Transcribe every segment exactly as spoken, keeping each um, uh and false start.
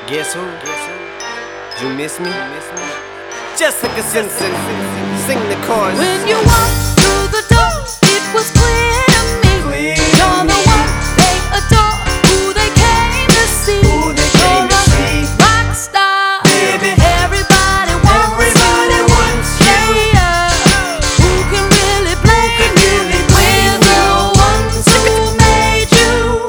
Guess who? Guess who? You miss me? miss me? Jessica Simpson, sing the chorus. When you walked through the door, it was clear to me. Clear You're the one they adore, who they came to see. Who they came to see. You're a rock star, Baby. Everybody wants Everybody you. wants you. Yeah, who can really blame you? We're the ones who made you.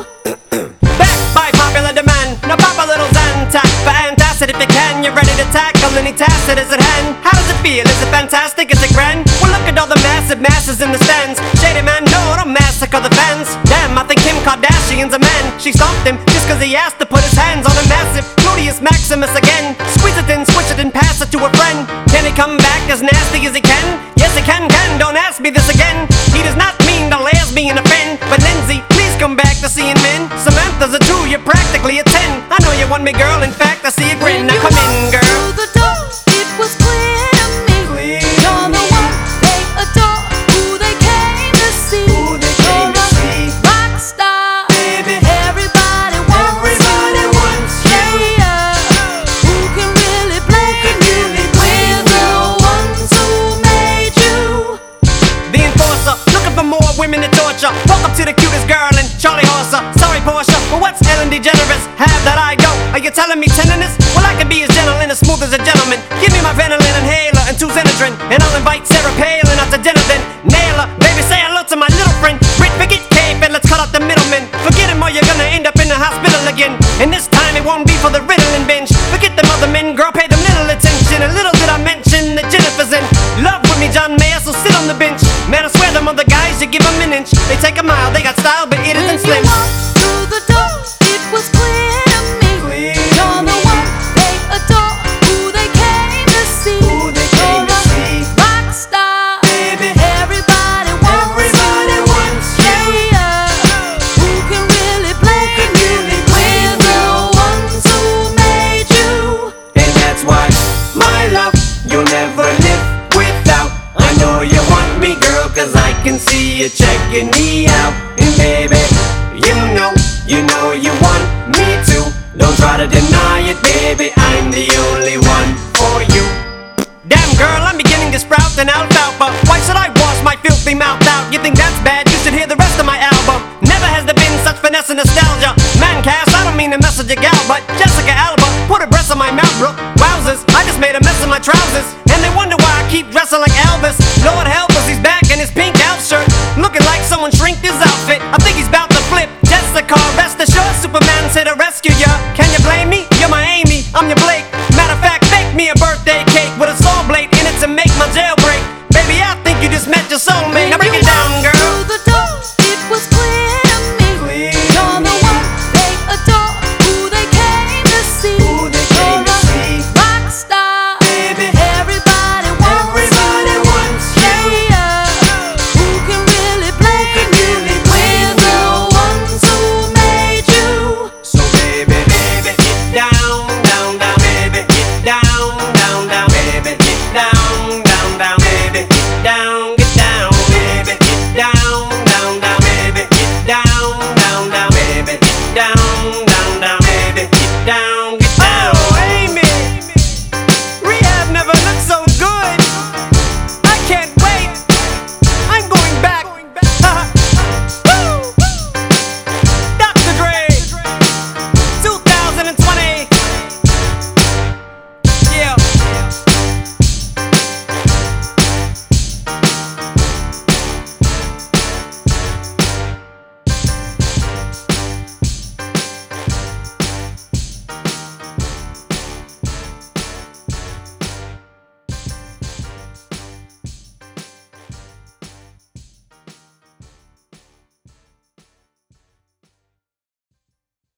Back by popular demand. Now pop a little Zantac for antacid if you can. You're ready to tackle any task that is at hand. How does it feel? Is it fantastic? Is it grand? Well, look at all the massive masses in the stands. Shady man, no, don't massacre the fans. Damn, I think Kim Kardashian's a man. She stopped him just cause he asked to put his hands on a massive Gluteus Maximus again. Squeeze it in, squish it and pass it to a friend. Can he come back as nasty as he can? Yes, he can, can, don't ask me this again. He does not mean the lesbian offend. But Lindsay, please come back to seeing men. Samantha's a two, you're practically a ten. I know you want me, girl, in fact, I see a grin. Now come in, girl. Through the door, it was clear to me. Clear You're the one they adore, who they came to see. Who they came to You're see. a rock star, Baby. Everybody wants Everybody you. wants you. Yeah, who can really blame you? We're the ones who made you. The enforcer, looking for more women to torture. Welcome to the cutest girl in Charlie Horser. Sorry, Portia, but what's Ellen DeGeneres? Have that I go. Are you telling me tenderness? Well, I can be as gentle and as smooth as a gentleman. Give me my Ventolin inhaler and two Xenadrin, and I'll invite Sarah Palin out to dinner then. Nail her, baby, say hello to my little friend. Rick, forget Cape and let's cut out the middleman. Forget him or you're gonna end up in the hospital again. And this time it won't be for the Ritalin binge. Forget them other men, girl, pay them little attention. And little did I mention that Jennifer's in love with me, John Mayer, so sit on the bench. Man, I swear them other guys, you give them an inch. They take a mile, they got style, but it When isn't you slim. walked through the door, it was clear to me. Clear You're the one they adore, who they came to see. Who they came to You're see. a rock star, Baby. Everybody wants Everybody you. wants you. Yeah, who can really blame you? We're the ones who made you. And that's why, my love, you'll never live without. I know you want me, girl, cause I can see you checking me out. And baby, you know, you know you want me too. Don't try to deny it, baby, I'm the only one for you. Damn girl, I'm beginning to sprout an alfalfa. Why should I wash my filthy mouth out? You think that's bad? You should hear the rest of my album. Never has there been such finesse and nostalgia. Man, Cass, I don't mean to message a gal, but Jessica Alba put a breast on my mouth, bro. Wowzers, I just made a mess of my trousers. And they wonder why I keep dressing like Elvis. Lord help us, he's back in his pink elf shirt, looking like someone shrinked his outfit. I think he's about to flip. Jessica, rest assured, Superman's here to rescue ya. Can you blame me? You're my Amy, I'm your Blake. Matter of fact, bake me a birthday cake with a saw blade in it to make my jailbreak. Baby, I think you just met your soulmate. Now break it down, girl. Through the door, it was clear to me. Clear You're the one they adore, who they came to see. Who they came to You're see. a rock star, Baby. Everybody wants Everybody you. wants you. Yeah, who can really blame you? We're the ones who made you. So baby, baby, get down, down, down, baby, get down, down, down, baby, get down, down, down, baby, get down, get down, baby, get down, down, down, baby, get down, down, down, baby, get down, down, down.